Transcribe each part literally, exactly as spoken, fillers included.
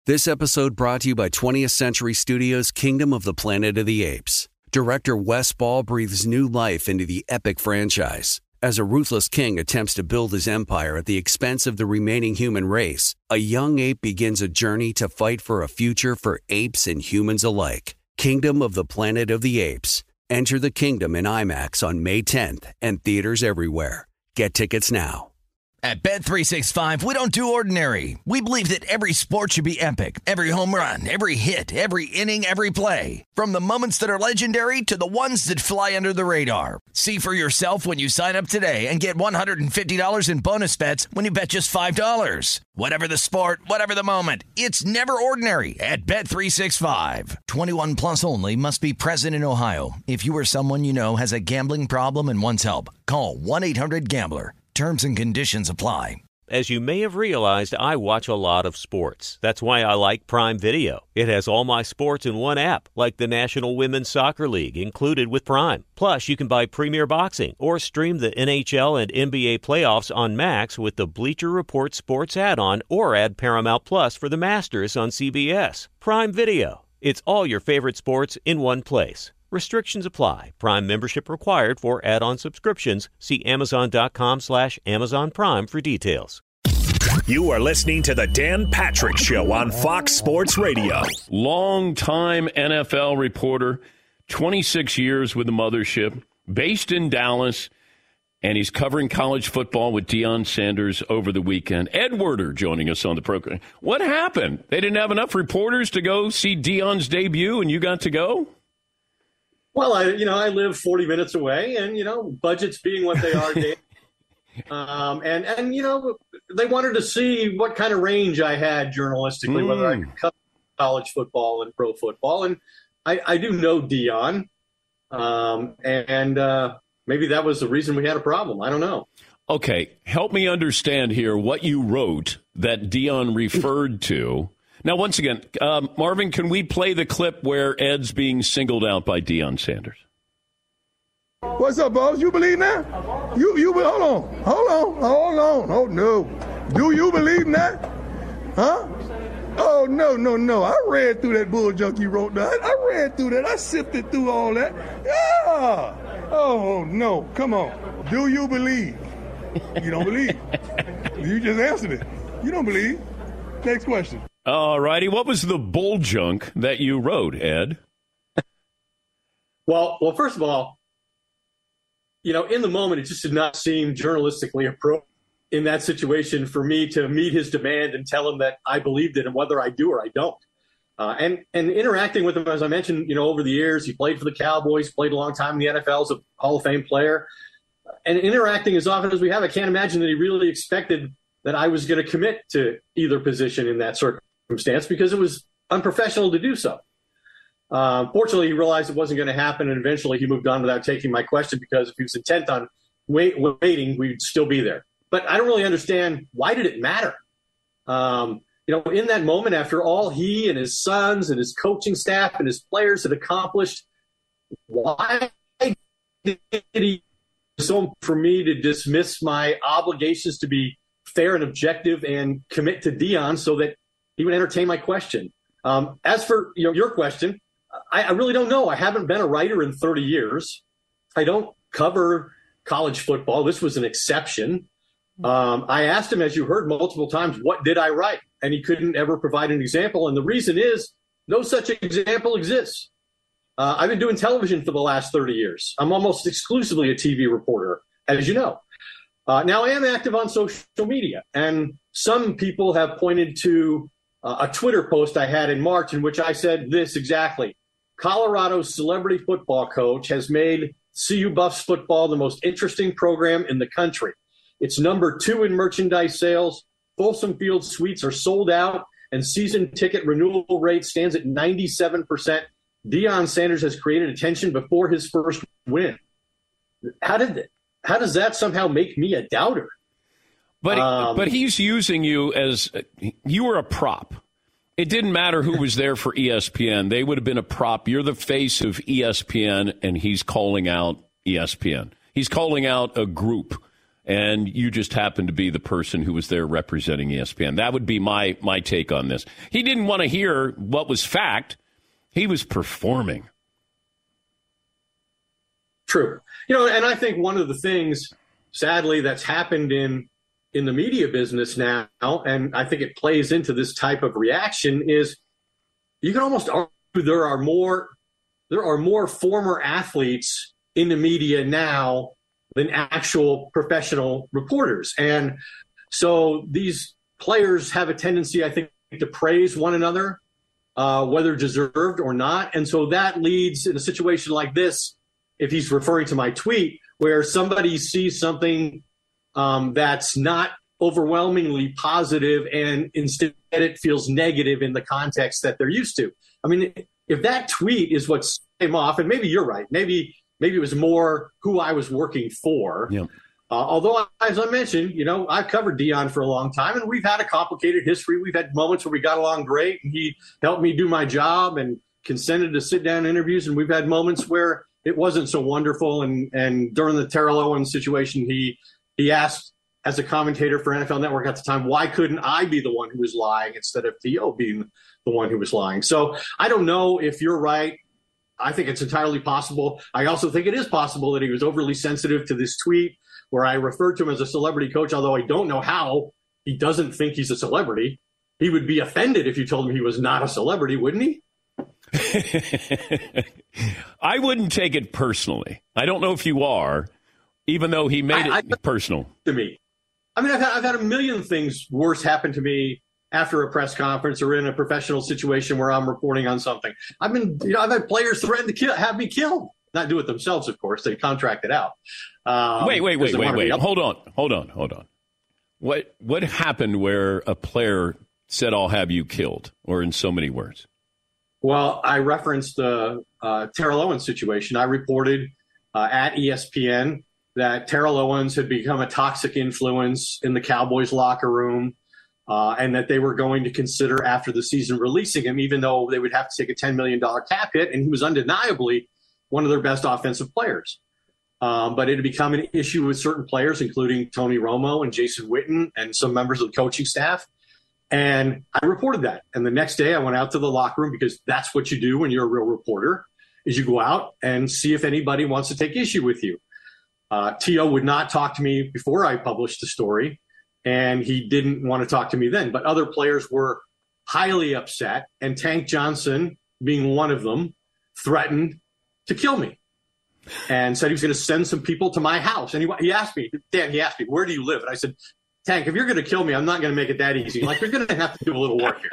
This episode brought to you by twentieth Century Studios' Kingdom of the Planet of the Apes. Director Wes Ball breathes new life into the epic franchise. As a ruthless king attempts to build his empire at the expense of the remaining human race, a young ape begins a journey to fight for a future for apes and humans alike. Kingdom of the Planet of the Apes. Enter the kingdom in IMAX on May tenth and theaters everywhere. Get tickets now. At Bet three sixty-five, we don't do ordinary. We believe that every sport should be epic. Every home run, every hit, every inning, every play. From the moments that are legendary to the ones that fly under the radar. See for yourself when you sign up today and get one hundred fifty dollars in bonus bets when you bet just five dollars. Whatever the sport, whatever the moment, it's never ordinary at Bet three sixty-five. twenty-one plus only. Must be present in Ohio. If you or someone you know has a gambling problem and wants help, call one eight hundred gambler. Terms and conditions apply. As you may have realized, I watch a lot of sports. That's why I like Prime Video. It has all my sports in one app, like the National Women's Soccer League, included with Prime. Plus, you can buy Premier Boxing or stream the N H L and N B A playoffs on Max with the Bleacher Report Sports add-on, or add Paramount Plus for the Masters on C B S. Prime Video. It's all your favorite sports in one place. Restrictions apply. Prime membership required for add-on subscriptions. See Amazon.com slash Amazon Prime for details. You are listening to the Dan Patrick Show on Fox Sports Radio. Long-time N F L reporter, twenty-six years with the mothership, based in Dallas, and he's covering college football with Deion Sanders over the weekend. Ed Werder joining us on the program. What happened? They didn't have enough reporters to go see Deion's debut, and you got to go? Well, I, you know, I live forty minutes away, and, you know, budgets being what they are, Dave, um, and, and, you know, they wanted to see what kind of range I had journalistically, mm. whether I could cover college football and pro football. And I, I do know Deion, um, and uh, maybe that was the reason we had a problem. I don't know. Okay, help me understand here what you wrote that Deion referred to. Now, once again, um, Marvin, can we play the clip where Ed's being singled out by Deion Sanders? What's up, boss? You believe that? You, you, hold on, hold on, hold on. Oh, no. Do you believe that? Huh? Oh, no, no, no. I read through that bull junk you wrote down. I read through that. I sifted through all that. Yeah. Oh, no. Come on. Do you believe? You don't believe. You just answered it. You don't believe. Next question. All righty. What was the bull junk that you wrote, Ed? Well, well, first of all, you know, in the moment, it just did not seem journalistically appropriate in that situation for me to meet his demand and tell him that I believed it and whether I do or I don't. Uh, and and interacting with him, as I mentioned, you know, over the years, he played for the Cowboys, played a long time in the N F L as a Hall of Fame player. And interacting as often as we have, I can't imagine that he really expected that I was going to commit to either position in that circumstance, because it was unprofessional to do so. Uh, fortunately, he realized it wasn't going to happen, and eventually he moved on without taking my question, because if he was intent on wait, waiting, we'd still be there. But I don't really understand, why did it matter? Um, you know, in that moment, after all he and his sons and his coaching staff and his players had accomplished, why did he so for me to dismiss my obligations to be fair and objective and commit to Deion so that he would entertain my question? Um, as for you know, your question, I, I really don't know. I haven't been a writer in thirty years. I don't cover college football. This was an exception. Um, I asked him, as you heard multiple times, what did I write? And he couldn't ever provide an example. And the reason is no such example exists. Uh, I've been doing television for the last thirty years. I'm almost exclusively a T V reporter, as you know. Uh, now, I am active on social media, and some people have pointed to uh, a Twitter post I had in March in which I said this exactly. Colorado's celebrity football coach has made C U Buffs football the most interesting program in the country. It's number two in merchandise sales. Folsom Field suites are sold out, and season ticket renewal rate stands at ninety-seven percent. Deion Sanders has created attention before his first win. How did that, how does that somehow make me a doubter? But um, but he's using you as you were a prop. It didn't matter who was there for E S P N. They would have been a prop. You're the face of E S P N, and he's calling out E S P N. He's calling out a group. and you just happened to be the person who was there representing E S P N. That would be my my take on this. He didn't want to hear what was fact. He was performing. True. You know, and I think one of the things, sadly, that's happened in in the media business now, and I think it plays into this type of reaction, is you can almost argue there are more there are more former athletes in the media now than actual professional reporters. And so these players have a tendency, I think, to praise one another, uh, whether deserved or not. And so that leads in a situation like this, if he's referring to my tweet, where somebody sees something um, that's not overwhelmingly positive and instead it feels negative in the context that they're used to. I mean, if that tweet is what set him off, and maybe you're right, maybe maybe it was more who I was working for. Yeah. Uh, although, as I mentioned, you know, I've covered Deion for a long time, and we've had a complicated history. We've had moments where we got along great, and he helped me do my job and consented to sit down interviews, and we've had moments where it wasn't so wonderful. And, and during the Terrell Owens situation, he he asked, as a commentator for N F L Network at the time, why couldn't I be the one who was lying instead of Theo being the one who was lying? So I don't know if you're right. I think it's entirely possible. I also think it is possible that he was overly sensitive to this tweet where I referred to him as a celebrity coach, although I don't know how he doesn't think he's a celebrity. He would be offended if you told him he was not a celebrity, wouldn't he? I wouldn't take it personally. I don't know if you are, even though he made I, it I, personal. To me. I mean, I've had, I've had a million things worse happen to me after a press conference or in a professional situation where I'm reporting on something. I've been, you know, I've had players threaten to kill, have me killed. Not do it themselves, of course. They contract it out. Um, wait, wait, wait, wait, wait. Hold on, hold on, hold on. What what happened where a player said, "I'll have you killed," or in so many words? Well, I referenced the uh, Terrell Owens situation. I reported uh, at E S P N that Terrell Owens had become a toxic influence in the Cowboys locker room, uh, and that they were going to consider after the season releasing him, even though they would have to take a ten million dollars cap hit, and he was undeniably one of their best offensive players. Um, but it had become an issue with certain players, including Tony Romo and Jason Witten and some members of the coaching staff. And I reported that. And the next day I went out to the locker room, because that's what you do when you're a real reporter, is you go out and see if anybody wants to take issue with you. Uh, T O would not talk to me before I published the story, and he didn't want to talk to me then. But other players were highly upset, and Tank Johnson, being one of them, threatened to kill me and said he was going to send some people to my house. And he, he asked me, Dan, he asked me, where do you live? And I said, Tank, if you're going to kill me, I'm not going to make it that easy. Like, you're going to have to do a little work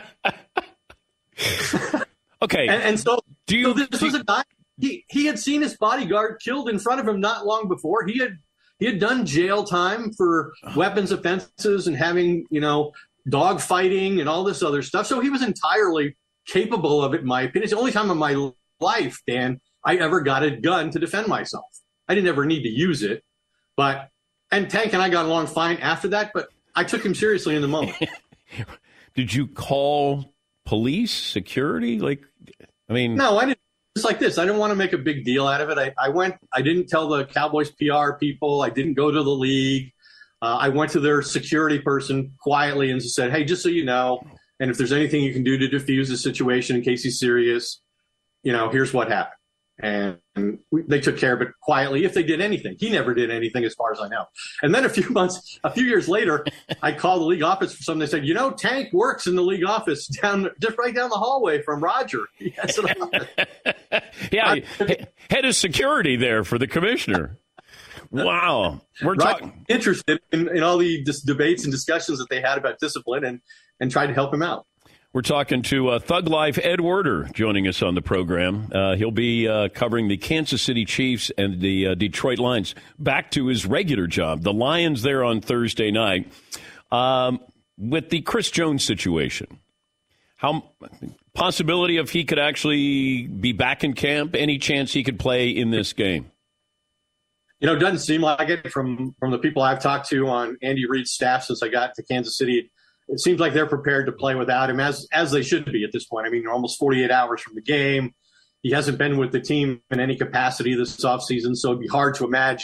here. Okay. And, and so, do you, so this do was a guy, he, he had seen his bodyguard killed in front of him not long before. He had, he had done jail time for weapons offenses and having, you know, dog fighting and all this other stuff. So he was entirely capable of it, in my opinion. It's the only time in my life, Dan, I ever got a gun to defend myself. I didn't ever need to use it, but, and Tank and I got along fine after that, but I took him seriously in the moment. Did you call police, security? Like, I mean, no, I didn't. It's like this. I didn't want to make a big deal out of it. I, I went, I didn't tell the Cowboys P R people. I didn't go to the league. Uh, I went to their security person quietly and said, hey, just so you know, and if there's anything you can do to defuse the situation in case he's serious, you know, here's what happened. And we, they took care of it quietly, if they did anything. He never did anything, as far as I know. And then a few months, a few years later, I called the league office for something. They said, you know, Tank works in the league office down just right down the hallway from Roger. He has an office. Yeah, head of security there for the commissioner. Wow. We're talking interested in, in all the dis- debates and discussions that they had about discipline, and, and tried to help him out. We're talking to uh, Thug Life Ed Werder joining us on the program. Uh, he'll be uh, covering the Kansas City Chiefs and the uh, Detroit Lions. Back to his regular job. The Lions there on Thursday night. Um, with the Chris Jones situation, how possibility of he could actually be back in camp? Any chance he could play in this game? You know, it doesn't seem like it from, from the people I've talked to on Andy Reid's staff since I got to Kansas City. It seems like they're prepared to play without him, as as they should be at this point. I mean, almost forty-eight hours from the game. He hasn't been with the team in any capacity this offseason, so it'd be hard to imagine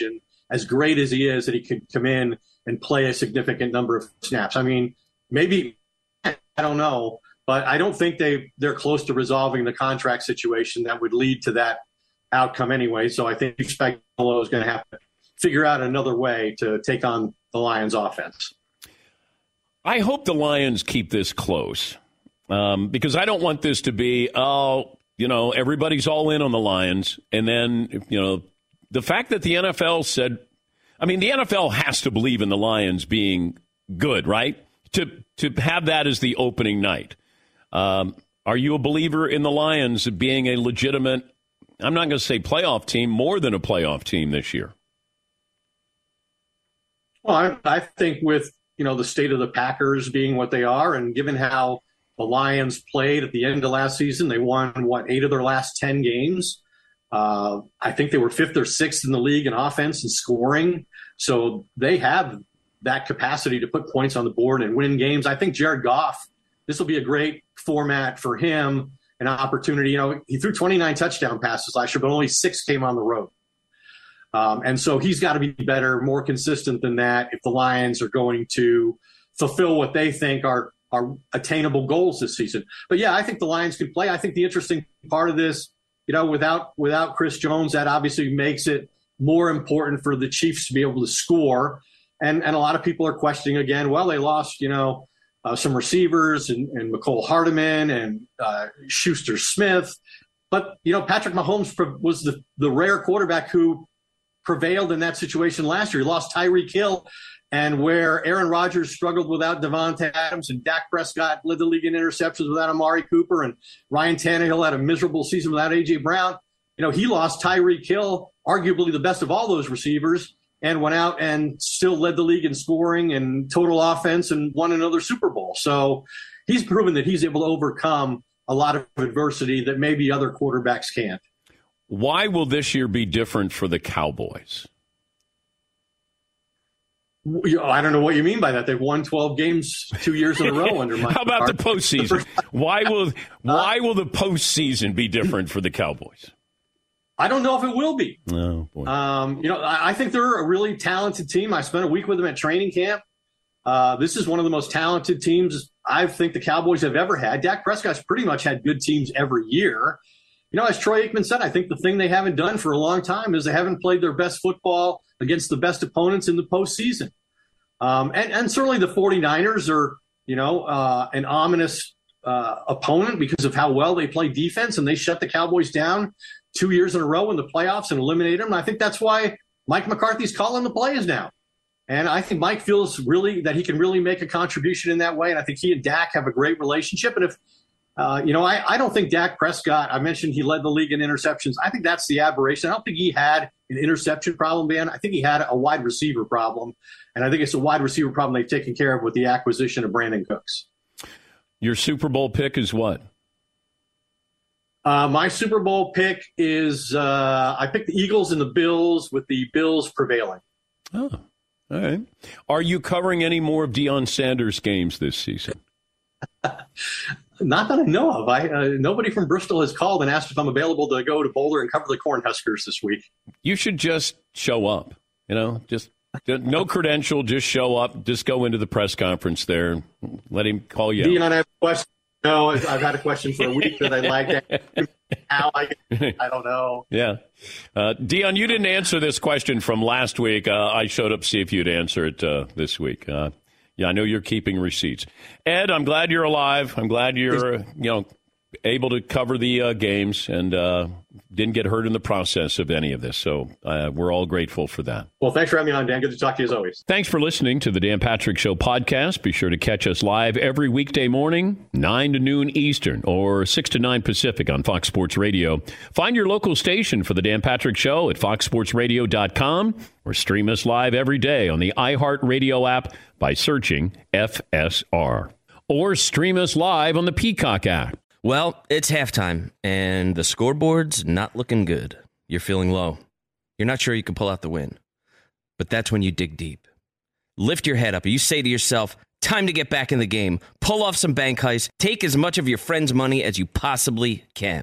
as great as he is, that he could come in and play a significant number of snaps. I mean, maybe, I don't know, but I don't think they, they're close to resolving the contract situation that would lead to that outcome anyway. So I think Spagnuolo is going to have to figure out another way to take on the Lions offense. I hope the Lions keep this close um, because I don't want this to be, oh, you know, everybody's all in on the Lions. And then, you know, the fact that the N F L said, I mean, the N F L has to believe in the Lions being good, right? To to have that as the opening night. Um, are you a believer in the Lions being a legitimate, I'm not going to say playoff team, more than a playoff team this year? Well, I, I think with, you know, the state of the Packers being what they are, and given how the Lions played at the end of last season, they won, what, eight of their last ten games. Uh, I think they were fifth or sixth in the league in offense and scoring. So they have that capacity to put points on the board and win games. I think Jared Goff, this will be a great format for him, an opportunity. You know, he threw twenty-nine touchdown passes last year, but only six came on the road. Um, and so he's got to be better, more consistent than that if the Lions are going to fulfill what they think are, are attainable goals this season. But, yeah, I think the Lions can play. I think the interesting part of this, you know, without without Chris Jones, that obviously makes it more important for the Chiefs to be able to score. And and a lot of people are questioning again, well, they lost, you know, uh, some receivers and, and McCole Hardeman and uh, Schuster Smith. But, you know, Patrick Mahomes was the, the rare quarterback who prevailed in that situation last year. He lost Tyreek Hill, and where Aaron Rodgers struggled without Devontae Adams and Dak Prescott led the league in interceptions without Amari Cooper, and Ryan Tannehill had a miserable season without A J Brown. You know, he lost Tyreek Hill, arguably the best of all those receivers, and went out and still led the league in scoring and total offense and won another Super Bowl. So he's proven that he's able to overcome a lot of adversity that maybe other quarterbacks can't. Why will this year be different for the Cowboys? I don't know what you mean by that. They've won twelve games two years in a row under Mike. How about McCarthy? the postseason? Why will why will the postseason be different for the Cowboys? I don't know if it will be. Oh, boy. Um, you know, I, I think they're a really talented team. I spent a week with them at training camp. Uh, this is one of the most talented teams I think the Cowboys have ever had. Dak Prescott's pretty much had good teams every year. You know, as Troy Aikman said, I think the thing they haven't done for a long time is they haven't played their best football against the best opponents in the postseason. Um, and, and certainly the 49ers are, you know, uh, an ominous uh, opponent because of how well they play defense, and they shut the Cowboys down two years in a row in the playoffs and eliminated them. And I think that's why Mike McCarthy's calling the plays now. And I think Mike feels really that he can really make a contribution in that way. And I think he and Dak have a great relationship. And if, uh, you know, I, I don't think Dak Prescott, I mentioned he led the league in interceptions. I think that's the aberration. I don't think he had an interception problem, man. I think he had a wide receiver problem. And I think it's a wide receiver problem they've taken care of with the acquisition of Brandon Cooks. Your Super Bowl pick is what? Uh, my Super Bowl pick is uh, I picked the Eagles and the Bills, with the Bills prevailing. Oh, all right. Are you covering any more of Deion Sanders games this season? Not that I know of. I uh, nobody from Bristol has called and asked if I'm available to go to Boulder and cover the Cornhuskers this week. You should just show up. You know, just no credential, just show up. Just go into the press conference there and let him call you. Deion, I have a question. No, I've had a question for a week that I'd like to how I, I don't know. Yeah. Uh, Deion, you didn't answer this question from last week. Uh, I showed up to see if you'd answer it uh, this week. Uh, yeah, I know you're keeping receipts. Ed, I'm glad you're alive. I'm glad you're, uh, you know, able to cover the uh, games and uh, didn't get hurt in the process of any of this. So uh, we're all grateful for that. Well, thanks for having me on, Dan. Good to talk to you as always. Thanks for listening to the Dan Patrick Show podcast. Be sure to catch us live every weekday morning, nine to noon Eastern or six to nine Pacific on Fox Sports Radio. Find your local station for the Dan Patrick Show at fox sports radio dot com or stream us live every day on the iHeartRadio app by searching F S R. Or stream us live on the Peacock app. Well, it's halftime, and the scoreboard's not looking good. You're feeling low. You're not sure you can pull out the win. But that's when you dig deep. Lift your head up, and you say to yourself, time to get back in the game. Pull off some bank heists. Take as much of your friend's money as you possibly can.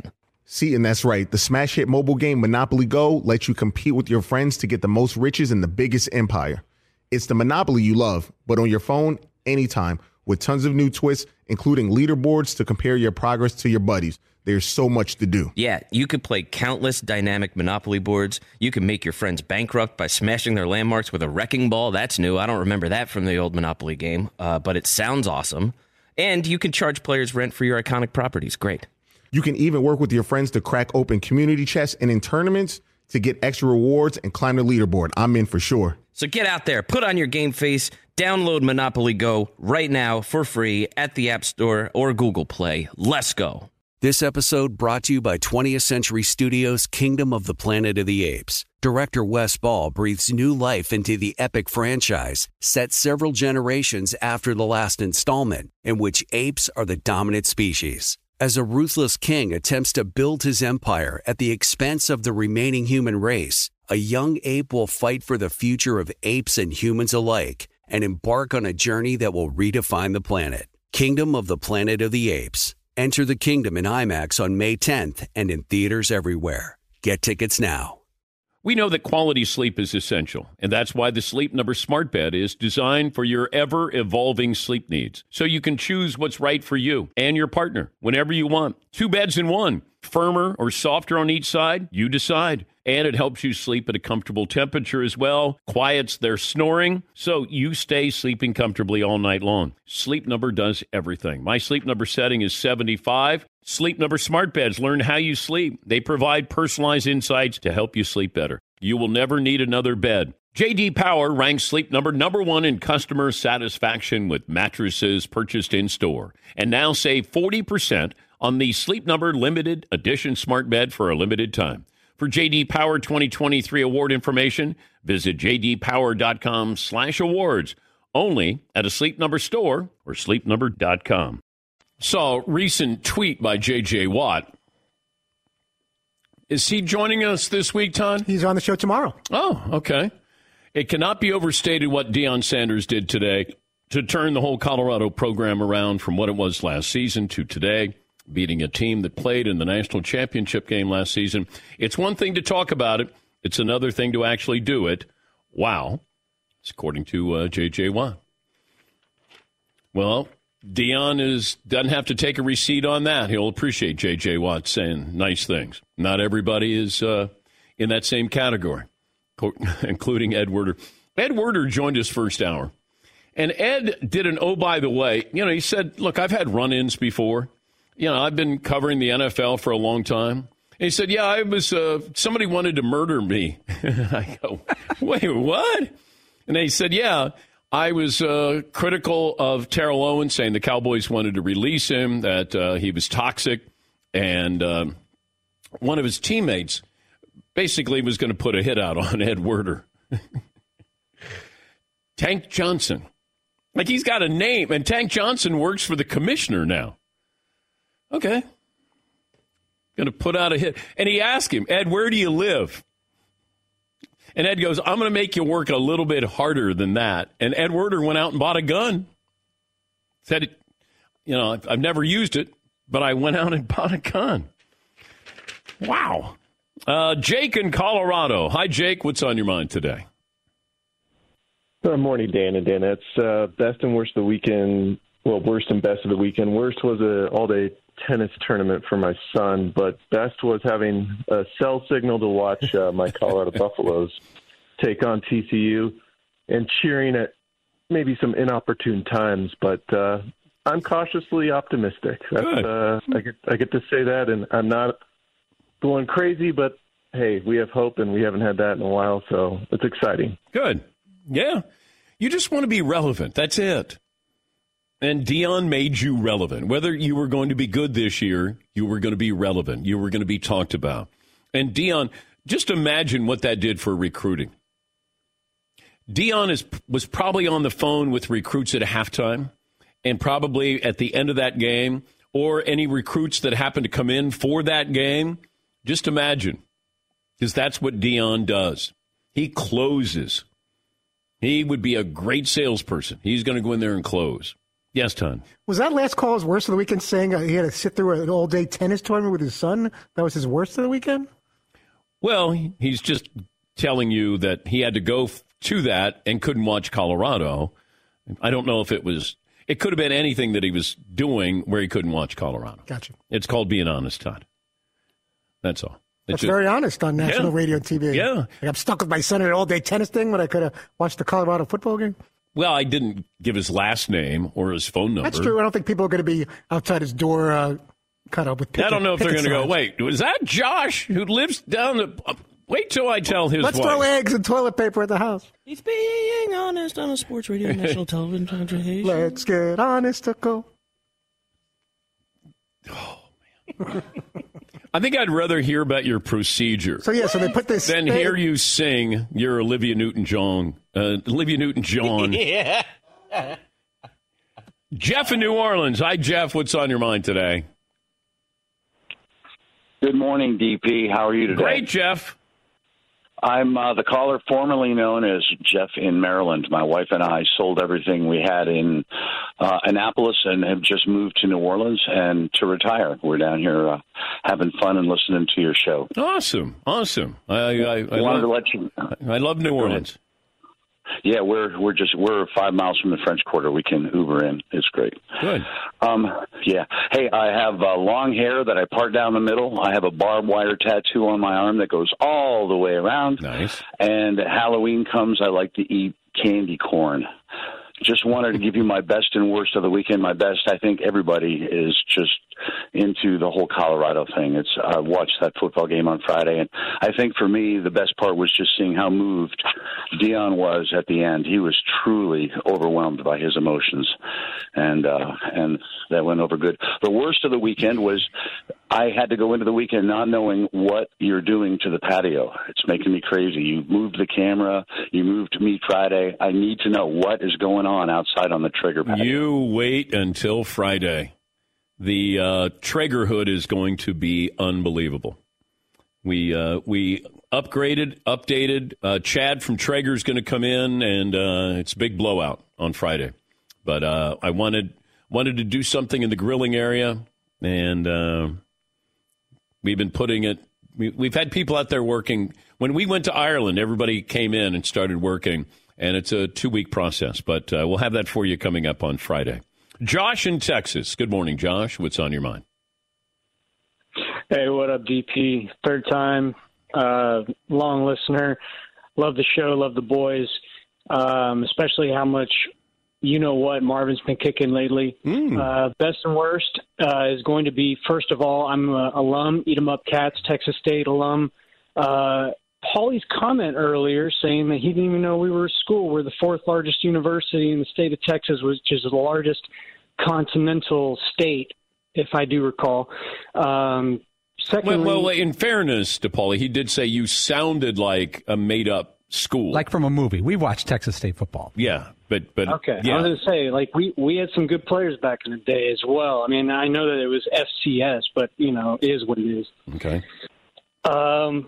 See, and that's right. The smash hit mobile game Monopoly Go lets you compete with your friends to get the most riches in the biggest empire. It's the Monopoly you love, but on your phone, anytime, with tons of new twists, including leaderboards to compare your progress to your buddies. There's so much to do. Yeah, you could play countless dynamic Monopoly boards. You can make your friends bankrupt by smashing their landmarks with a wrecking ball. That's new. I don't remember that from the old Monopoly game, uh, but it sounds awesome. And you can charge players rent for your iconic properties. Great. You can even work with your friends to crack open community chests and in tournaments to get extra rewards and climb the leaderboard. I'm in for sure. So get out there, put on your game face, download Monopoly Go right now for free at the App Store or Google Play. Let's go. This episode brought to you by twentieth Century Studios' Kingdom of the Planet of the Apes. Director Wes Ball breathes new life into the epic franchise, set several generations after the last installment, in which apes are the dominant species. As a ruthless king attempts to build his empire at the expense of the remaining human race, a young ape will fight for the future of apes and humans alike and embark on a journey that will redefine the planet. Kingdom of the Planet of the Apes. Enter the kingdom in IMAX on May tenth and in theaters everywhere. Get tickets now. We know that quality sleep is essential, and that's why the Sleep Number Smart Bed is designed for your ever-evolving sleep needs, so you can choose what's right for you and your partner whenever you want. Two beds in one, firmer or softer on each side, you decide. And it helps you sleep at a comfortable temperature as well, quiets their snoring, so you stay sleeping comfortably all night long. Sleep Number does everything. My Sleep Number setting is seventy-five. Sleep Number Smart Beds learn how you sleep. They provide personalized insights to help you sleep better. You will never need another bed. J D Power ranks Sleep Number number one in customer satisfaction with mattresses purchased in-store. And now save forty percent on the Sleep Number Limited Edition Smart Bed for a limited time. For J D Power twenty twenty-three award information, visit jdpower.com slash awards. Only at a Sleep Number store or sleep number dot com. Saw a recent tweet by J J Watt. Is he joining us this week, Todd? He's on the show tomorrow. Oh, okay. It cannot be overstated what Deion Sanders did today to turn the whole Colorado program around from what it was last season to today, beating a team that played in the national championship game last season. It's one thing to talk about it. It's another thing to actually do it. Wow. It's according to uh, J J Watt. Well, Deion is, doesn't have to take a receipt on that. He'll appreciate J J Watt saying nice things. Not everybody is uh, in that same category, including Ed Werder. Ed Werder joined us first hour. And Ed did an oh, by the way. You know, he said, look, I've had run-ins before. You know, I've been covering the N F L for a long time. And he said, yeah, I was, uh, somebody wanted to murder me. I go, wait, what? And he said, yeah, I was uh, critical of Terrell Owens, saying the Cowboys wanted to release him, that uh, he was toxic. And uh, one of his teammates basically was going to put a hit out on Ed Werder. Tank Johnson. Like, he's got a name, and Tank Johnson works for the commissioner now. Okay. Going to put out a hit. And he asked him, Ed, where do you live? And Ed goes, I'm going to make you work a little bit harder than that. And Ed Werder went out and bought a gun. Said, it, you know, I've never used it, but I went out and bought a gun. Wow. Uh, Jake in Colorado. Hi, Jake. What's on your mind today? Good morning, Dan and Dan. It's uh, best and worst of the weekend. Well, worst and best of the weekend. Worst was a all-day tennis tournament for my son, but best was having a cell signal to watch uh, my Colorado Buffaloes take on T C U and cheering at maybe some inopportune times. But uh, I'm cautiously optimistic. That's, uh, I get I get to say that, and I'm not going crazy, but hey, we have hope, and we haven't had that in a while, so it's exciting. Good. Yeah. You just want to be relevant. That's it. And Deion made you relevant. Whether you were going to be good this year, you were going to be relevant. You were going to be talked about. And Deion, just imagine what that did for recruiting. Deion is, was probably on the phone with recruits at halftime and probably at the end of that game, or any recruits that happened to come in for that game. Just imagine, because that's what Deion does. He closes. He would be a great salesperson. He's going to go in there and close. Yes, Ton. Was that last call his worst of the weekend, saying uh, he had to sit through an all-day tennis tournament with his son? That was his worst of the weekend? Well, he's just telling you that he had to go f- to that and couldn't watch Colorado. I don't know if it was – it could have been anything that he was doing where he couldn't watch Colorado. Gotcha. It's called being honest, Todd. That's all. That's just, very honest on national yeah. radio and T V. Yeah. Like I'm stuck with my son in an all-day tennis thing when I could have watched the Colorado football game. Well, I didn't give his last name or his phone number. That's true. I don't think people are going to be outside his door uh, kind of with picket, I don't know if they're going to go, signs. wait, was that Josh who lives down the... Uh, wait till I tell his Let's wife. throw eggs and toilet paper at the house. He's being honest on a sports radio national television. Let's get honest to go. Oh, man. I think I'd rather hear about your procedure. So, yeah, so they put this... Than they, hear you sing your Olivia Newton-John. Uh, Olivia Newton-John. Yeah. Jeff in New Orleans. Hi, Jeff. What's on your mind today? Good morning, D P. How are you today? Great, Jeff. I'm uh, the caller formerly known as Jeff in Maryland. My wife and I sold everything we had in uh, Annapolis and have just moved to New Orleans and to retire. We're down here uh, having fun and listening to your show. Awesome. Awesome. I, I, I, I wanted love, to let you. I love New Orleans. Yeah, we're we're just we're five miles from the French Quarter. We can Uber in. It's great. Good. Um, yeah. Hey, I have uh, long hair that I part down the middle. I have a barbed wire tattoo on my arm that goes all the way around. Nice. And Halloween comes, I like to eat candy corn. Just wanted to give you my best and worst of the weekend. My best, I think everybody is just into the whole Colorado thing. It's I watched that football game on Friday, and I think for me the best part was just seeing how moved Deion was at the end. He was truly overwhelmed by his emotions, and uh, and that went over good. The worst of the weekend was I had to go into the weekend not knowing what you're doing to the patio. It's making me crazy. You moved the camera. You moved me Friday. I need to know what is going on outside on the Traeger patio. You wait until Friday. The uh, Traeger hood is going to be unbelievable. We uh, we upgraded, updated. Uh, Chad from Traeger is going to come in, and uh, it's a big blowout on Friday. But uh, I wanted wanted to do something in the grilling area, and uh, we've been putting it. We, we've had people out there working. When we went to Ireland, everybody came in and started working, and it's a two-week process. But uh, we'll have that for you coming up on Friday. Josh in Texas. Good morning, Josh. What's on your mind? Hey, what up, D P? Third time, uh, long listener. Love the show, love the boys, um, especially how much you know what Marvin's been kicking lately. Mm. Uh, best and worst uh, is going to be, first of all, I'm an alum, Eat 'em Up Cats, Texas State alum. Uh, Paulie's comment earlier saying that he didn't even know we were a school. We're the fourth largest university in the state of Texas, which is the largest continental state, if I do recall. Um, secondly, well, well, in fairness to Paulie, he did say you sounded like a made-up school. Like from a movie. We watched Texas State football. Yeah, but... but okay, yeah. I was going to say, like, we, we had some good players back in the day as well. I mean, I know that it was F C S, but, you know, it is what it is. Okay. Um...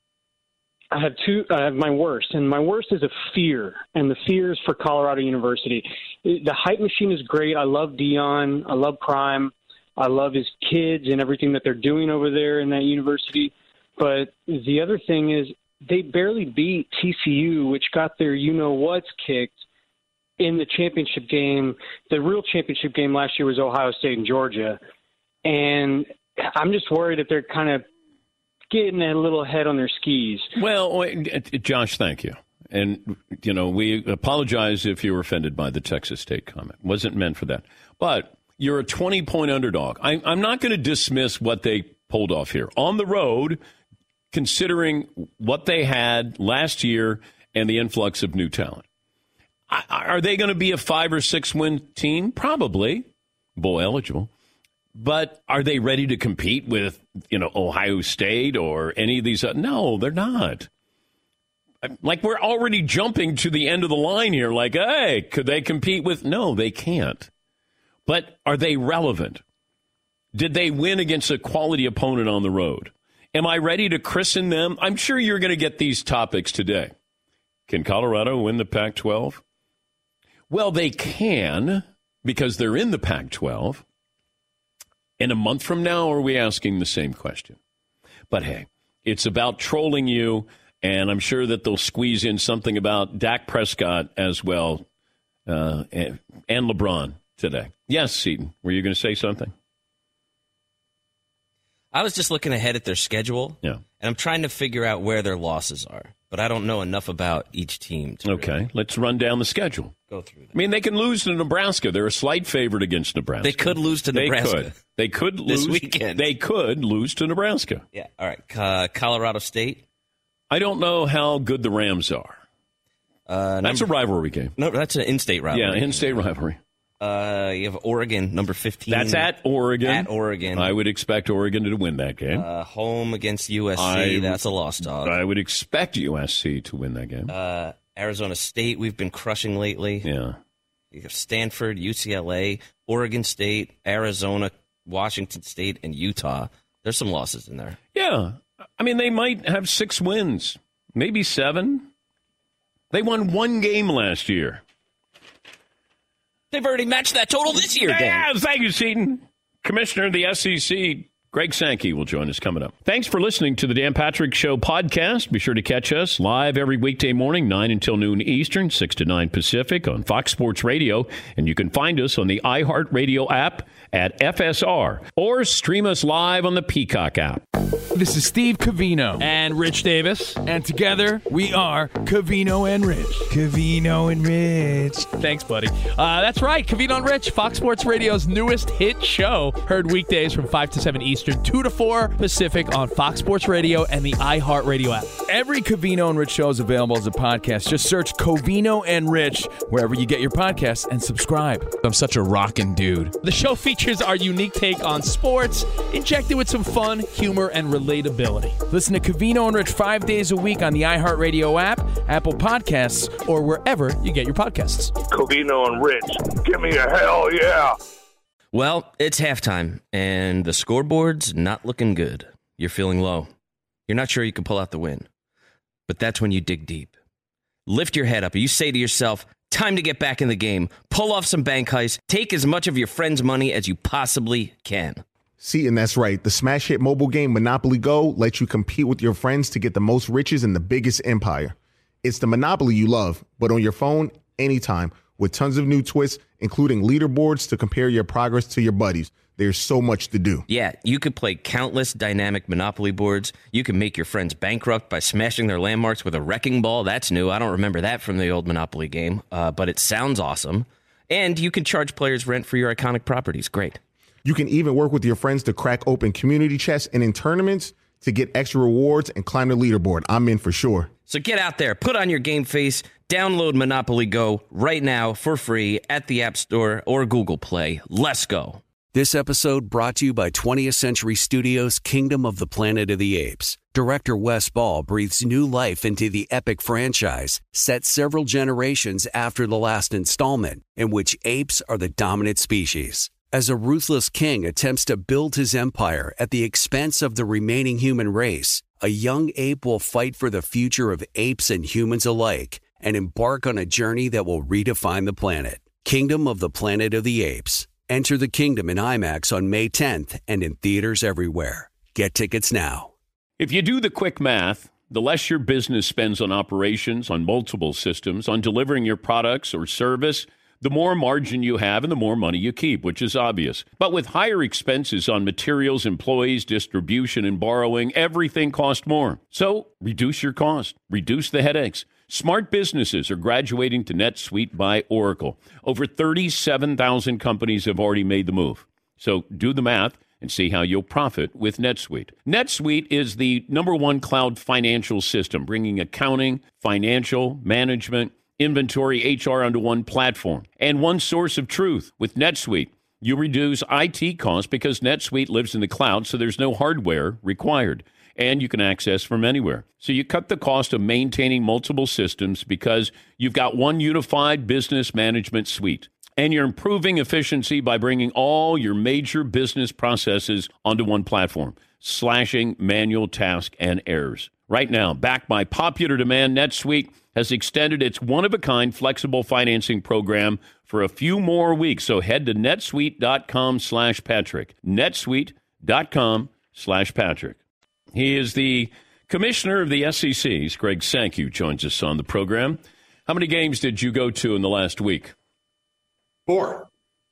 I have two. I have my worst, and my worst is a fear, and the fear is for Colorado University. The hype machine is great. I love Deion. I love Prime. I love his kids and everything that they're doing over there in that university. But the other thing is they barely beat T C U, which got their you-know-what's kicked in the championship game. The real championship game last year was Ohio State and Georgia. And I'm just worried that they're kind of getting a little head on their skis. Well, Josh, thank you. And, you know, we apologize if you were offended by the Texas State comment. Wasn't meant for that. But you're a twenty-point underdog. I, I'm not going to dismiss what they pulled off here. On the road, considering what they had last year and the influx of new talent. I, are they going to be a five- or six-win team? Probably. Bowl eligible. But are they ready to compete with, you know, Ohio State or any of these? Uh, no, they're not. Like, we're already jumping to the end of the line here. Like, hey, could they compete with? No, they can't. But are they relevant? Did they win against a quality opponent on the road? Am I ready to christen them? I'm sure you're going to get these topics today. Can Colorado win the Pac twelve? Well, they can. because they're in the Pac twelve. In a month from now, are we asking the same question? But hey, it's about trolling you, and I'm sure that they'll squeeze in something about Dak Prescott as well, uh, and, and LeBron today. Yes, Seton, were you going to say something? I was just looking ahead at their schedule, yeah, and I'm trying to figure out where their losses are, but I don't know enough about each team. To okay, really let's run down the schedule. Go through that. I mean, they can lose to Nebraska. They're a slight favorite against Nebraska. They could lose to they Nebraska. Could. They could this lose weekend. They could lose to Nebraska. Yeah. All right. Uh, Colorado State. I don't know how good the Rams are. Uh, that's number, a rivalry game. No, that's an in-state rivalry. Yeah, in-state rivalry. Uh, you have Oregon, number fifteen. That's at Oregon. At Oregon. I would expect Oregon to win that game. Uh, home against U S C. I, that's a lost dog. I would expect U S C to win that game. Uh, Arizona State, we've been crushing lately. Yeah. You have Stanford, U C L A, Oregon State, Arizona, Washington State, and Utah. There's some losses in there. Yeah. I mean, they might have six wins, maybe seven. They won one game last year. They've already matched that total this year, Dan. Yeah, thank you, Seton. Commissioner of the S E C, Greg Sankey, will join us coming up. Thanks for listening to the Dan Patrick Show podcast. Be sure to catch us live every weekday morning, nine until noon Eastern, six to nine Pacific on Fox Sports Radio. And you can find us on the iHeartRadio app at F S R or stream us live on the Peacock app. This is Steve Covino and Rich Davis, and together we are Covino and Rich. Covino and Rich. Thanks, buddy. Uh, that's right, Covino and Rich, Fox Sports Radio's newest hit show. Heard weekdays from five to seven Eastern, two to four Pacific on Fox Sports Radio and the iHeartRadio app. Every Covino and Rich show is available as a podcast. Just search Covino and Rich wherever you get your podcasts and subscribe. I'm such a rockin' dude. The show features our unique take on sports, injected with some fun, humor, and relatability. Listen to Covino and Rich five days a week on the iHeartRadio app, Apple Podcasts, or wherever you get your podcasts. Covino and Rich, give me a hell yeah. Well, it's halftime, and the scoreboard's not looking good. You're feeling low. You're not sure you can pull out the win. But that's when you dig deep. Lift your head up. You say to yourself, time to get back in the game. Pull off some bank heists. Take as much of your friend's money as you possibly can. See, and that's right. The smash hit mobile game Monopoly Go lets you compete with your friends to get the most riches in the biggest empire. It's the Monopoly you love, but on your phone, anytime, with tons of new twists, including leaderboards to compare your progress to your buddies. There's so much to do. Yeah, you could play countless dynamic Monopoly boards. You can make your friends bankrupt by smashing their landmarks with a wrecking ball. That's new. I don't remember that from the old Monopoly game, uh, but it sounds awesome. And you can charge players rent for your iconic properties. Great. You can even work with your friends to crack open community chests and in tournaments to get extra rewards and climb the leaderboard. I'm in for sure. So get out there, put on your game face, download Monopoly Go right now for free at the App Store or Google Play. Let's go. This episode brought to you by twentieth Century Studios' Kingdom of the Planet of the Apes. Director Wes Ball breathes new life into the epic franchise, set several generations after the last installment, in which apes are the dominant species. As a ruthless king attempts to build his empire at the expense of the remaining human race, a young ape will fight for the future of apes and humans alike and embark on a journey that will redefine the planet. Kingdom of the Planet of the Apes. Enter the kingdom in IMAX on May tenth and in theaters everywhere. Get tickets now. If you do the quick math, the less your business spends on operations, on multiple systems, on delivering your products or service, the more margin you have and the more money you keep, which is obvious. But with higher expenses on materials, employees, distribution, and borrowing, everything costs more. So reduce your cost. Reduce the headaches. Smart businesses are graduating to NetSuite by Oracle. Over thirty-seven thousand companies have already made the move. So do the math and see how you'll profit with NetSuite. NetSuite is the number one cloud financial system, bringing accounting, financial, management, inventory, H R onto one platform and one source of truth. With NetSuite, you reduce I T costs because NetSuite lives in the cloud, so there's no hardware required. And you can access from anywhere. So you cut the cost of maintaining multiple systems because you've got one unified business management suite. And you're improving efficiency by bringing all your major business processes onto one platform, slashing manual tasks and errors. Right now, backed by popular demand, NetSuite has extended its one-of-a-kind flexible financing program for a few more weeks. So head to netsuite.com slash Patrick. netsuite.com slash Patrick. He is the commissioner of the S E C. He's Greg Sankey, joins us on the program. How many games did you go to in the last week? Four.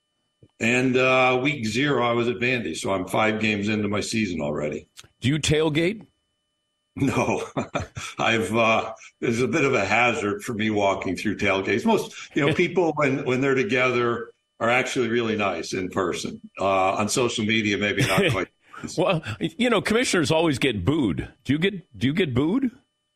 And uh, week zero, I was at Vandy, so I'm five games into my season already. Do you tailgate? No, I've. Uh, there's a bit of a hazard for me walking through tailgates. Most, you know, people when when they're together are actually really nice in person. Uh, on social media, maybe not quite. Well, you know, commissioners always get booed. Do you get Do you get booed?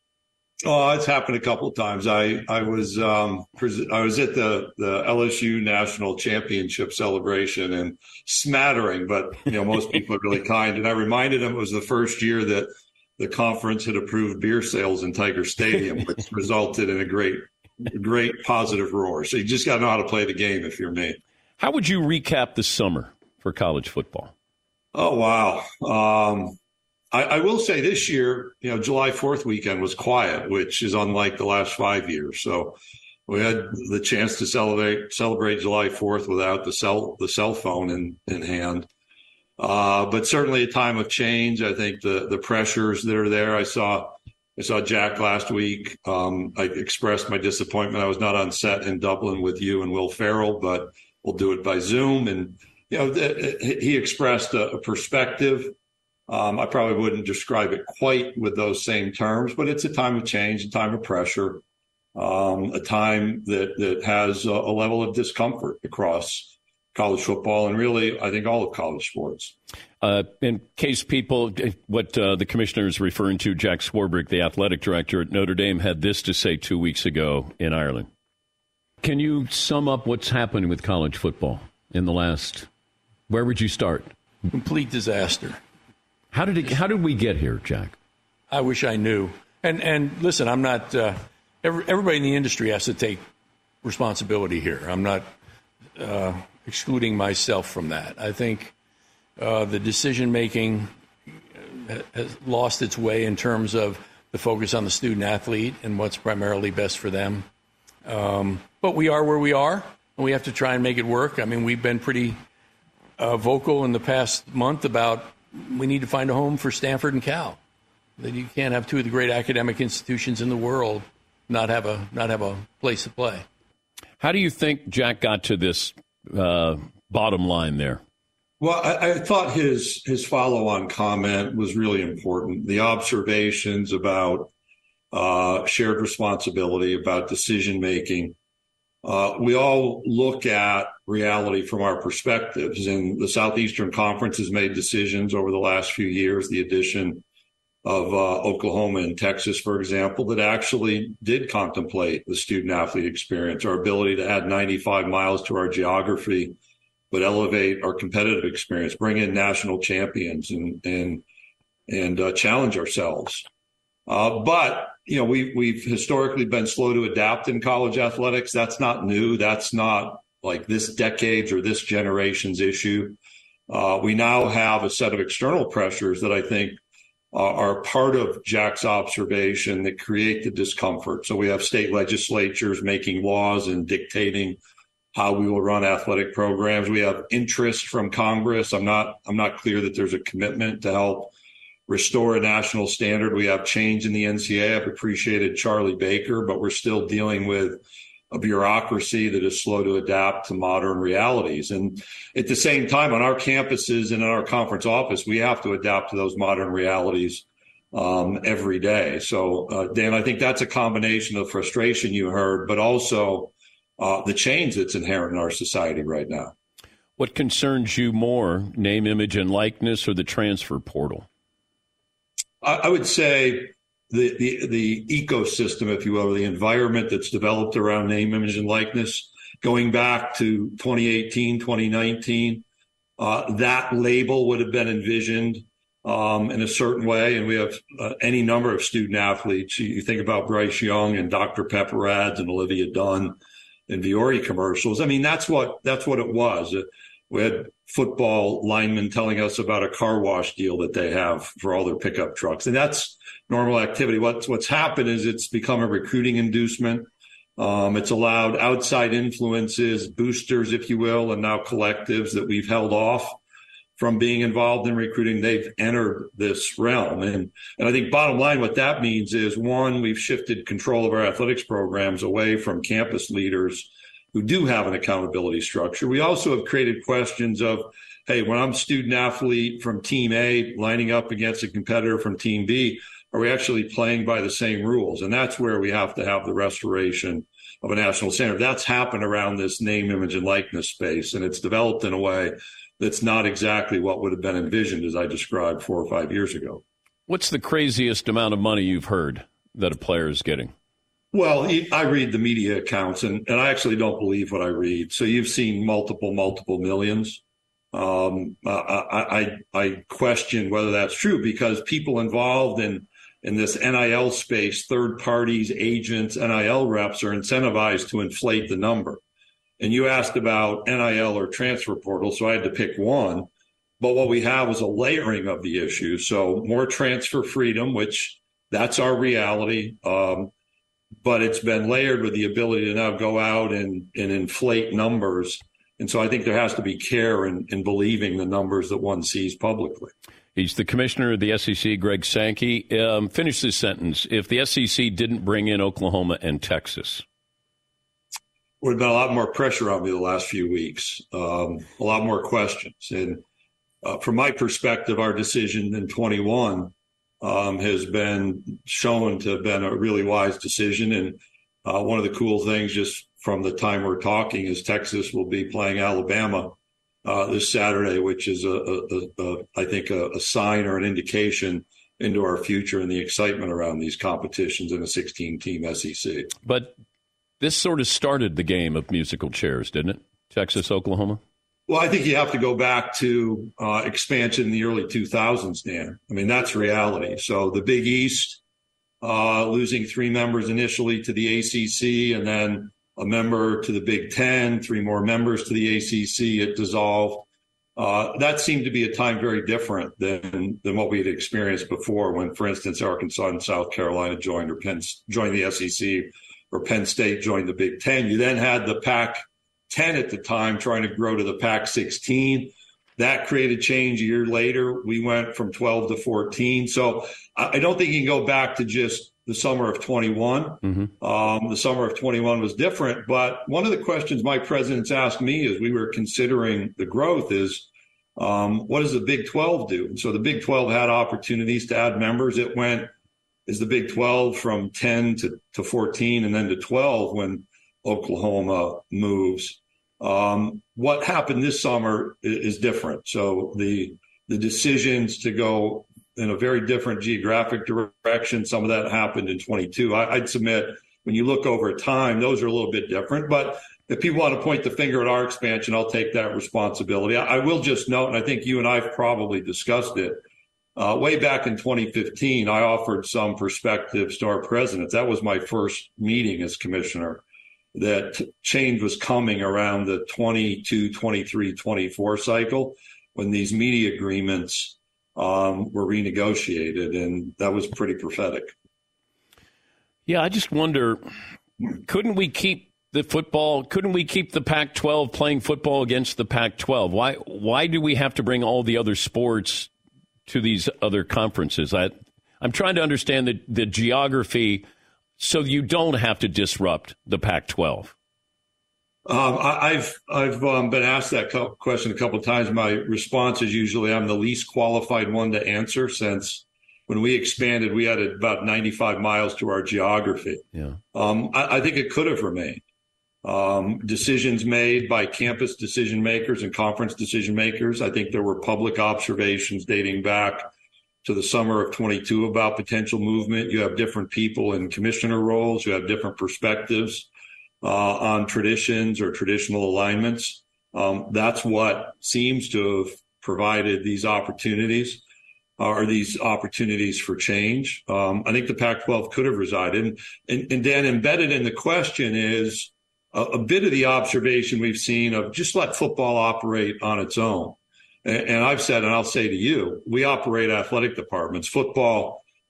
Oh, it's happened a couple of times. I I was um, I was at the the L S U National Championship celebration and smattering, but you know, most people are really kind. And I reminded them it was the first year that the conference had approved beer sales in Tiger Stadium, which resulted in a great, great positive roar. So you just got to know how to play the game if you're me. How would you recap the summer for college football? Oh, wow. Um, I, I will say this year, you know, July fourth weekend was quiet, which is unlike the last five years. So we had the chance to celebrate celebrate July fourth without the cell the cell phone in, in hand. Uh, but certainly a time of change. I think the the pressures that are there. I saw I saw Jack last week. Um, I expressed my disappointment. I was not on set in Dublin with you and Will Ferrell, but we'll do it by Zoom. And you know, th- he expressed a, a perspective. Um, I probably wouldn't describe it quite with those same terms, but it's a time of change, a time of pressure, um, a time that that has a, a level of discomfort across college football and really, I think, all of college sports. Uh, in case people, what uh, the commissioner is referring to, Jack Swarbrick, the athletic director at Notre Dame, had this to say two weeks ago in Ireland. Can you sum up what's happening with college football in the last, where would you start? Complete disaster. How did it, how did we get here, Jack? I wish I knew. And and listen, I'm not, uh, every, everybody in the industry has to take responsibility here. I'm not uh, excluding myself from that. I think uh, the decision-making has lost its way in terms of the focus on the student athlete and what's primarily best for them. Um, but we are where we are, and we have to try and make it work. I mean, we've been pretty uh, vocal in the past month about we need to find a home for Stanford and Cal. That you can't have two of the great academic institutions in the world not have a not have a place to play. How do you think Jack got to this uh, bottom line there? Well, I, I thought his his follow-on comment was really important. The observations about uh, shared responsibility, about decision-making. Uh, we all look at reality from our perspectives, and the Southeastern Conference has made decisions over the last few years, the addition of uh, Oklahoma and Texas, for example, that actually did contemplate the student-athlete experience, our ability to add ninety-five miles to our geography, but elevate our competitive experience, bring in national champions, and and and uh, challenge ourselves. Uh, but you know, we we've historically been slow to adapt in college athletics. That's not new. That's not like this decade's or this generation's issue. Uh, we now have a set of external pressures that I think uh, are part of Jack's observation that create the discomfort. So we have state legislatures making laws and dictating how we will run athletic programs. We have interest from Congress. I'm not I'm not clear that there's a commitment to help restore a national standard. We have change in the N C double A. I've appreciated Charlie Baker, but we're still dealing with a bureaucracy that is slow to adapt to modern realities. And at the same time, on our campuses and in our conference office, we have to adapt to those modern realities um, every day. So, uh, Dan, I think that's a combination of frustration you heard, but also uh, the change that's inherent in our society right now. What concerns you more, name, image, and likeness, or the transfer portal? I would say the, the the ecosystem, if you will, or the environment that's developed around name, image, and likeness, going back to twenty eighteen, twenty nineteen, uh, that label would have been envisioned um, in a certain way. And we have uh, any number of student athletes. You, you think about Bryce Young and Doctor Pepper ads and Olivia Dunn and Viore commercials. I mean, that's what that's what it was. We had football linemen telling us about a car wash deal that they have for all their pickup trucks. And that's normal activity. What's what's happened is it's become a recruiting inducement. Um, it's allowed outside influences, boosters, if you will, and now collectives that we've held off from being involved in recruiting. They've entered this realm. And, and I think bottom line, what that means is, one, we've shifted control of our athletics programs away from campus leaders who do have an accountability structure. We also have created questions of, hey, when I'm student athlete from team A lining up against a competitor from team B, are we actually playing by the same rules? And that's where we have to have the restoration of a national standard. That's happened around this name, image, and likeness space, and it's developed in a way that's not exactly what would have been envisioned, as I described four or five years ago. What's the craziest amount of money you've heard that a player is getting? Well, I read the media accounts, and, and I actually don't believe what I read. So you've seen multiple, multiple millions. Um, I, I, I question whether that's true, because people involved in in this N I L space, third parties, agents, N I L reps are incentivized to inflate the number. And you asked about N I L or transfer portal, so I had to pick one. But what we have is a layering of the issue. So more transfer freedom, which that's our reality. Um, but it's been layered with the ability to now go out and, and inflate numbers. And so I think there has to be care in, in believing the numbers that one sees publicly. He's the commissioner of the S E C, Greg Sankey. Um, finish this sentence. If the S E C didn't bring in Oklahoma and Texas, would have been a lot more pressure on me the last few weeks, um, a lot more questions. And uh, from my perspective, our decision in twenty-one um, has been shown to have been a really wise decision. And uh, one of the cool things, just from the time we're talking, is Texas will be playing Alabama Uh, this Saturday, which is, a, a, a, I think, a, a sign or an indication into our future and the excitement around these competitions in a sixteen-team S E C. But this sort of started the game of musical chairs, didn't it? Texas, Oklahoma? Well, I think you have to go back to uh, expansion in the early two thousands, Dan. I mean, that's reality. So the Big East uh, losing three members initially to the A C C, and then a member to the Big Ten, three more members to the A C C, it dissolved. Uh, that seemed to be a time very different than than what we had experienced before, when, for instance, Arkansas and South Carolina joined, or Penn joined the S E C, or Penn State joined the Big Ten. You then had the Pac ten at the time trying to grow to the Pac sixteen. That created change. A year later, we went from twelve to fourteen. So I don't think you can go back to just the summer of twenty-one. Mm-hmm. Um, the summer of twenty-one was different. But one of the questions my presidents asked me as we were considering the growth is, um, what does the Big twelve do? And so the Big twelve had opportunities to add members. It went, is the Big twelve from ten to, to fourteen and then to twelve when Oklahoma moves. Um, what happened this summer is, is different. So the the decisions to go in a very different geographic direction, some of that happened in twenty-two. I, I'd submit when you look over time, those are a little bit different. But if people want to point the finger at our expansion, I'll take that responsibility. I, I will just note, and I think you and I have probably discussed it, uh, way back in twenty fifteen, I offered some perspectives to our president. That was my first meeting as commissioner, that change was coming around the twenty-two, twenty-three, twenty-four cycle when these media agreements um, were renegotiated, and that was pretty prophetic. Yeah, I just wonder, couldn't we keep the football, couldn't we keep the Pac twelve playing football against the Pac twelve? Why why do we have to bring all the other sports to these other conferences? I, I'm trying to understand the, the geography so you don't have to disrupt the Pac twelve. Um, I, I've I've um, been asked that co- question a couple of times. My response is usually I'm the least qualified one to answer, since when we expanded, we had about ninety-five miles to our geography. Yeah. Um, I, I think it could have remained. Um, decisions made by campus decision makers and conference decision makers. I think there were public observations dating back to the summer of twenty-two about potential movement. You have different people in commissioner roles. You have different perspectives uh, on traditions or traditional alignments. Um, that's what seems to have provided these opportunities, uh, or these opportunities for change. Um, I think the Pac twelve could have resided. And, and, and Dan, embedded in the question is a, a bit of the observation we've seen of just let football operate on its own. And I've said, and I'll say to you, we operate athletic departments. Football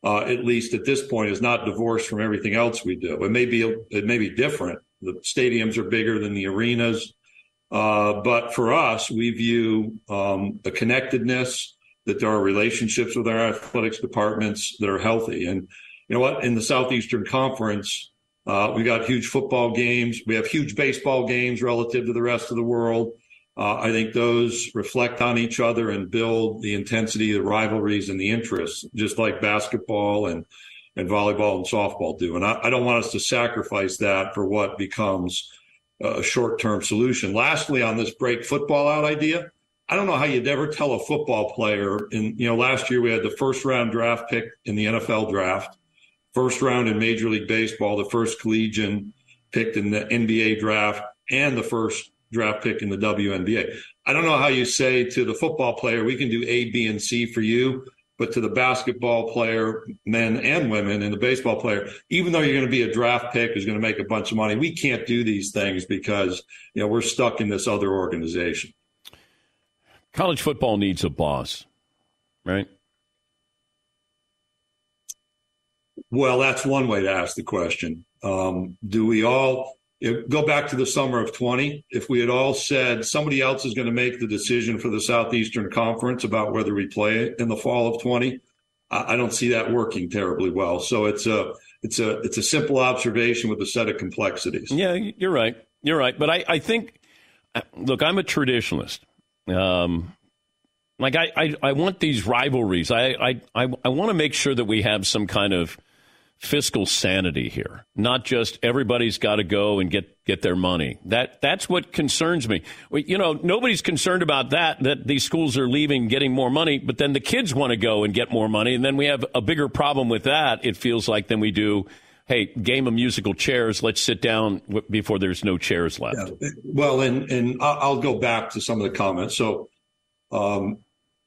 uh, at least at this point, is not divorced from everything else we do. It may be it may be different. The stadiums are bigger than the arenas, uh, but for us, we view um, the connectedness, that there are relationships with our athletics departments that are healthy. And you know what? In the Southeastern Conference, uh, we got huge football games. We have huge baseball games relative to the rest of the world. Uh, I think those reflect on each other and build the intensity, the rivalries, and the interests, just like basketball and, and volleyball and softball do. And I, I don't want us to sacrifice that for what becomes a short-term solution. Lastly, on this break football out idea, I don't know how you'd ever tell a football player. In, you know, last year we had the first round draft pick in the N F L draft, first round in Major League Baseball, the first collegian picked in the N B A draft, and the first draft pick in the W N B A. I don't know how you say to the football player, we can do A, B, and C for you, but to the basketball player, men and women, and the baseball player, even though you're going to be a draft pick who's going to make a bunch of money, we can't do these things because, you know, we're stuck in this other organization. College football needs a boss, right? Well, that's one way to ask the question. Um, do we all if, go back to the summer of twenty? If we had all said somebody else is going to make the decision for the Southeastern Conference about whether we play in the fall of twenty, I, I don't see that working terribly well. So it's a it's a it's a simple observation with a set of complexities. Yeah, you're right. You're right. But I, I think, look, I'm a traditionalist. Um, like I, I, I want these rivalries. I, I, I, I want to make sure that we have some kind of fiscal sanity here, not just everybody's got to go and get, get their money. That that's what concerns me. You know, nobody's concerned about that, that these schools are leaving, getting more money, but then the kids want to go and get more money. And then we have a bigger problem with that, it feels like, than we do, hey, game of musical chairs, let's sit down w- before there's no chairs left. Yeah. Well, and, and I'll go back to some of the comments. So um,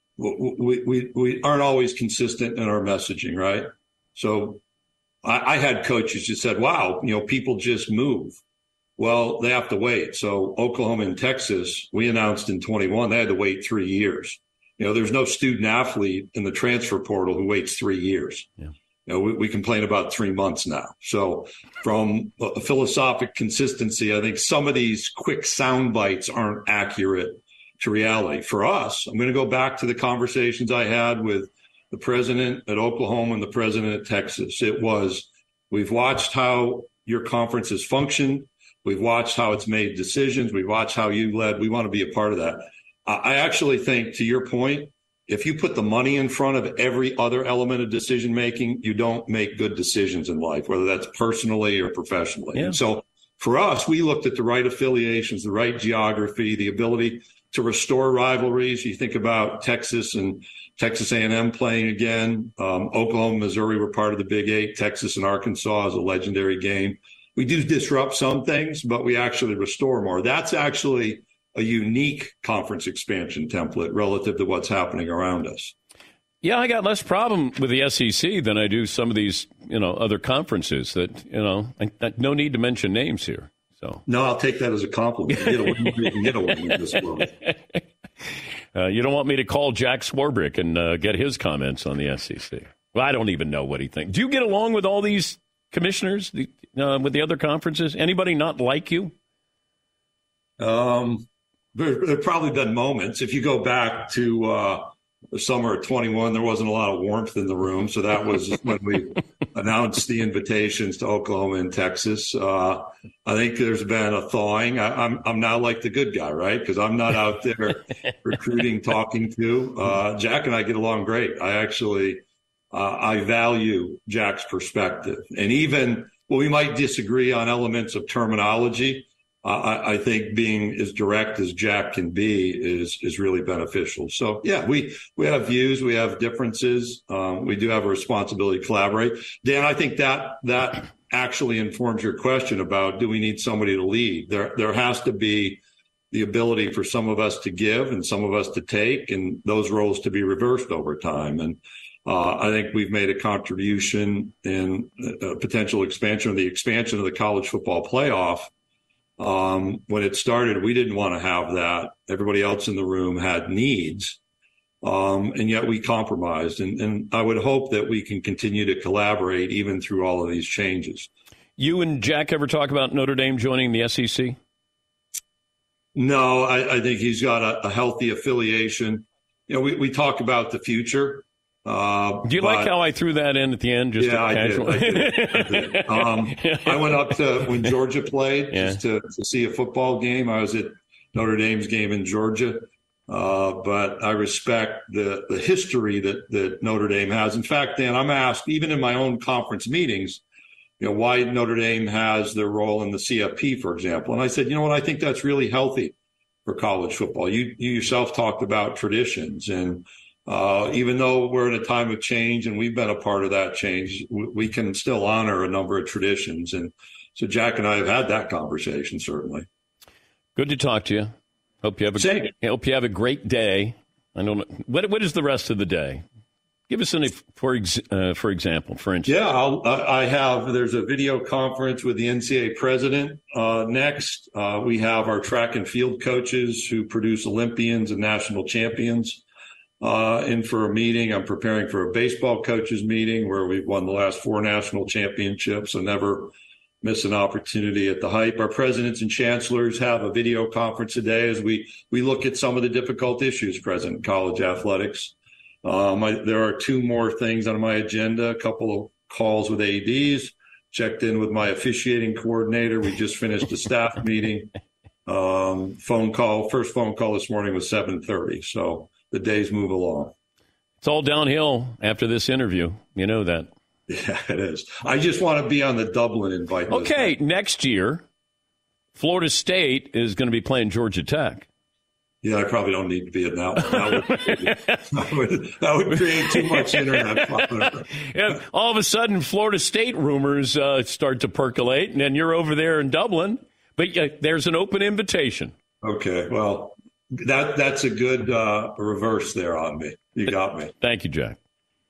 we, we, we aren't always consistent in our messaging, right? So I, I had coaches who said, wow, you know, people just move. Well, they have to wait. So Oklahoma and Texas, we announced in twenty-one, they had to wait three years. You know, there's no student athlete in the transfer portal who waits three years. Yeah. You know, we, we complain about three months now. So from a philosophic consistency, I think some of these quick sound bites aren't accurate to reality. For us, I'm going to go back to the conversations I had with the president at Oklahoma and the president at Texas. It was, we've watched how your conference has functioned. We've watched how it's made decisions. We've watched how you led. We want to be a part of that. I actually think, to your point, if you put the money in front of every other element of decision making, you don't make good decisions in life, whether that's personally or professionally. Yeah. And so for us, we looked at the right affiliations, the right geography, the ability to restore rivalries. You think about Texas and Texas A and M playing again. Um, Oklahoma, Missouri were part of the Big Eight. Texas and Arkansas is a legendary game. We do disrupt some things, but we actually restore more. That's actually a unique conference expansion template relative to what's happening around us. Yeah, I got less problem with the S E C than I do some of these, you know, other conferences that, you know, I, I, no need to mention names here. So no, I'll take that as a compliment. You get a win, you can get a win in this world. Uh, you don't want me to call Jack Swarbrick and uh, get his comments on the S E C. Well, I don't even know what he thinks. Do you get along with all these commissioners, the, uh, with the other conferences? Anybody not like you? Um, there have probably been moments. If you go back to uh, the summer of twenty-one, there wasn't a lot of warmth in the room. So that was when we announced the invitations to Oklahoma and Texas. Uh, I think there's been a thawing. I, I'm I'm now like the good guy, right? Because I'm not out there recruiting, talking to. Uh, Jack and I get along great. I actually uh, I value Jack's perspective, and even well, we might disagree on elements of terminology. Uh, I, I think being as direct as Jack can be is is really beneficial. So, yeah, we, we have views. We have differences. Um, we do have a responsibility to collaborate. Dan, I think that that actually informs your question about, do we need somebody to lead? There, there has to be the ability for some of us to give and some of us to take, and those roles to be reversed over time. And uh, I think we've made a contribution in a potential expansion of the expansion of the college football playoff. Um, when it started, we didn't want to have that. Everybody else in the room had needs. Um, and yet we compromised. And, and I would hope that we can continue to collaborate even through all of these changes. You and Jack ever talk about Notre Dame joining the S E C? No, I, I think he's got a, a healthy affiliation. You know, we, we talk about the future. Uh, Do you but, like how I threw that in at the end? Just yeah, I did, casual? I did. I did. Um, I went up to when Georgia played yeah. just to, to see a football game. I was at Notre Dame's game in Georgia. Uh, but I respect the, the history that, that Notre Dame has. In fact, Dan, I'm asked, even in my own conference meetings, you know, why Notre Dame has their role in the C F P, for example. And I said, you know what, I think that's really healthy for college football. You, you yourself talked about traditions. And uh, even though we're in a time of change and we've been a part of that change, we, we can still honor a number of traditions. And so Jack and I have had that conversation, certainly. Good to talk to you. Hope you have a hope you have a great day. I don't know what what is the rest of the day. Give us an for ex, uh, for example, for instance. Yeah, I'll, I have. There's a video conference with the N C double A president uh, next. Uh, we have our track and field coaches who produce Olympians and national champions uh, in for a meeting. I'm preparing for a baseball coaches meeting where we've won the last four national championships and never miss an opportunity at the hype. Our presidents and chancellors have a video conference today as we, we look at some of the difficult issues present in college athletics. Um, I, there are two more things on my agenda, a couple of calls with A Ds, checked in with my officiating coordinator. We just finished a staff meeting. Um, phone call, first phone call this morning was seven thirty. So the days move along. It's all downhill after this interview. You know that. Yeah, it is. I just want to be on the Dublin invite. Okay, next year, Florida State is going to be playing Georgia Tech. Yeah, I probably don't need to be in that one. That would, that would, that would create too much internet. Yeah, all of a sudden, Florida State rumors uh, start to percolate, and then you're over there in Dublin. But uh, there's an open invitation. Okay, well, that that's a good uh, reverse there on me. You got me. Thank you, Jack.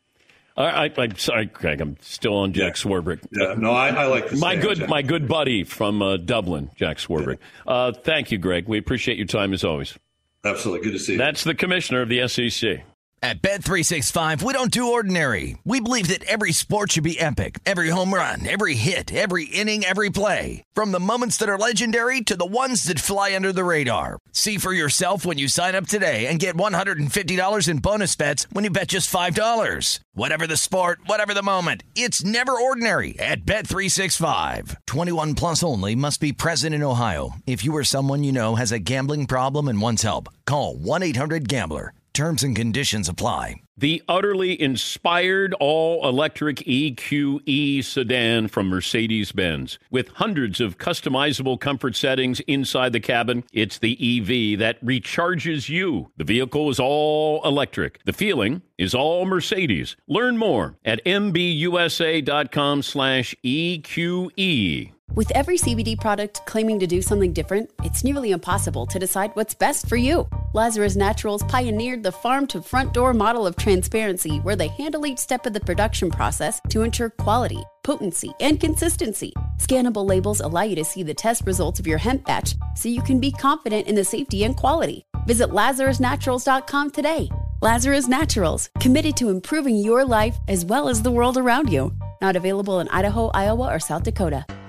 I, I'm sorry, Craig. I'm still on Jack yeah. Swarbrick. Yeah, no, I, I like to my good, my good buddy from uh, Dublin, Jack Swarbrick. Yeah. Uh, thank you, Greg. We appreciate your time as always. Absolutely, good to see you. That's the commissioner of the S E C. At Bet three sixty-five, we don't do ordinary. We believe that every sport should be epic. Every home run, every hit, every inning, every play. From the moments that are legendary to the ones that fly under the radar. See for yourself when you sign up today and get one hundred fifty dollars in bonus bets when you bet just five dollars. Whatever the sport, whatever the moment, it's never ordinary at Bet three sixty-five. twenty-one plus only. Must be present in Ohio. If you or someone you know has a gambling problem and wants help, call one eight hundred gambler. Terms and conditions apply. The utterly inspired all-electric E Q E sedan from Mercedes-Benz. With hundreds of customizable comfort settings inside the cabin, it's the E V that recharges you. The vehicle is all electric. The feeling is all Mercedes. Learn more at mbusa.com slash EQE. With every C B D product claiming to do something different, it's nearly impossible to decide what's best for you. Lazarus Naturals pioneered the farm-to-front-door model of transparency, where they handle each step of the production process to ensure quality, potency, and consistency. Scannable labels allow you to see the test results of your hemp batch, so you can be confident in the safety and quality. Visit lazarus naturals dot com today. Lazarus Naturals, committed to improving your life as well as the world around you. Not available in Idaho, Iowa, or South Dakota.